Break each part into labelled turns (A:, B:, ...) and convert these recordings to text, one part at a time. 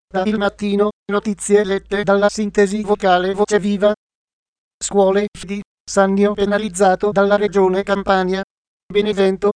A: Da Il Mattino, notizie lette dalla sintesi vocale Voce Viva. Scuole di Sannio penalizzato dalla Regione Campania. Benevento.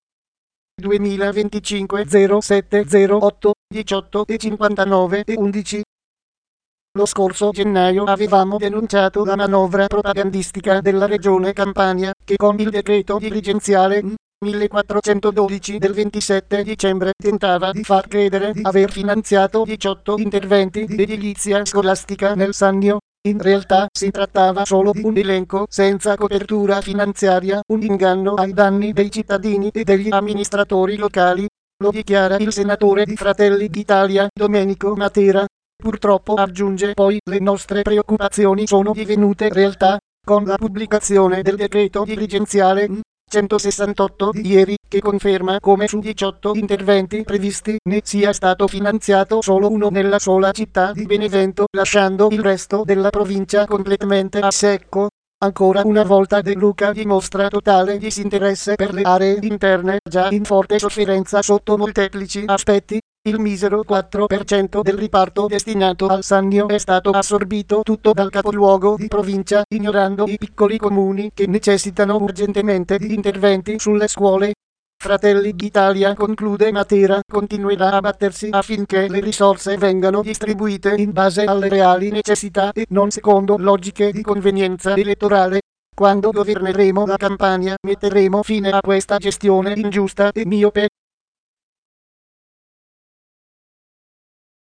A: 2025 07 08 18 e 59 e 11. Lo scorso gennaio avevamo denunciato la manovra propagandistica della Regione Campania, che con il decreto dirigenziale 1412 del 27 dicembre tentava di far credere di aver finanziato 18 interventi di edilizia scolastica nel Sannio. In realtà si trattava solo di un elenco senza copertura finanziaria, un inganno ai danni dei cittadini e degli amministratori locali. Lo dichiara il senatore di Fratelli d'Italia Domenico Matera. Purtroppo, aggiunge poi, le nostre preoccupazioni sono divenute realtà con la pubblicazione del decreto dirigenziale 168 di ieri, che conferma come su 18 interventi previsti ne sia stato finanziato solo uno nella sola città di Benevento, lasciando il resto della provincia completamente a secco. Ancora una volta De Luca dimostra totale disinteresse per le aree interne, già in forte sofferenza sotto molteplici aspetti. Il misero 4% del riparto destinato al Sannio è stato assorbito tutto dal capoluogo di provincia, ignorando i piccoli comuni che necessitano urgentemente di interventi sulle scuole. Fratelli d'Italia, conclude Matera, continuerà a battersi affinché le risorse vengano distribuite in base alle reali necessità e non secondo logiche di convenienza elettorale. Quando governeremo la Campania, metteremo fine a questa gestione ingiusta e miope.